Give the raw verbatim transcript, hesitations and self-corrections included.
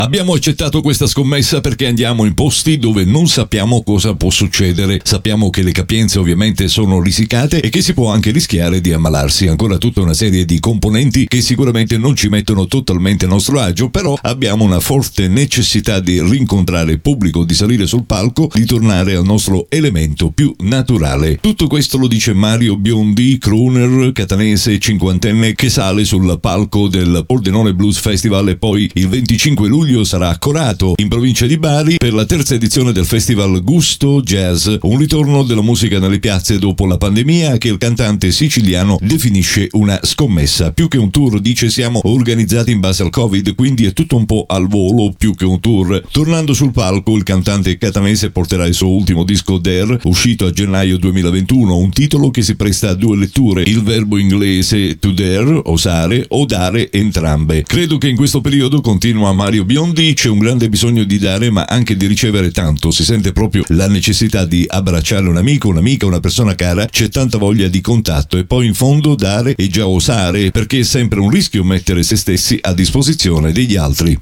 Abbiamo accettato questa scommessa perché andiamo in posti dove non sappiamo cosa può succedere. Sappiamo che le capienze ovviamente sono risicate e che si può anche rischiare di ammalarsi. Ancora tutta una serie di componenti che sicuramente non ci mettono totalmente a nostro agio, però abbiamo una forte necessità di rincontrare il pubblico, di salire sul palco, di tornare al nostro elemento più naturale. Tutto questo lo dice Mario Biondi, crooner catanese cinquantenne che sale sul palco del Pordenone Blues Festival e poi il venticinque luglio sarà a Corato, in provincia di Bari, per la terza edizione del festival Gusto Jazz, un ritorno della musica nelle piazze dopo la pandemia che il cantante siciliano definisce una scommessa. Più che un tour, dice, siamo organizzati in base al Covid, quindi è tutto un po' al volo più che un tour. Tornando sul palco, il cantante catanese porterà il suo ultimo disco Dare, uscito a gennaio duemilaventuno, un titolo che si presta a due letture, il verbo inglese to dare, osare, o dare, entrambe. Credo che in questo periodo, continua Mario Biondi, c'è un grande bisogno di dare ma anche di ricevere tanto. Si sente proprio la necessità di abbracciare un amico, un'amica, una persona cara, c'è tanta voglia di contatto e poi in fondo dare e già osare, perché è sempre un rischio mettere se stessi a disposizione degli altri.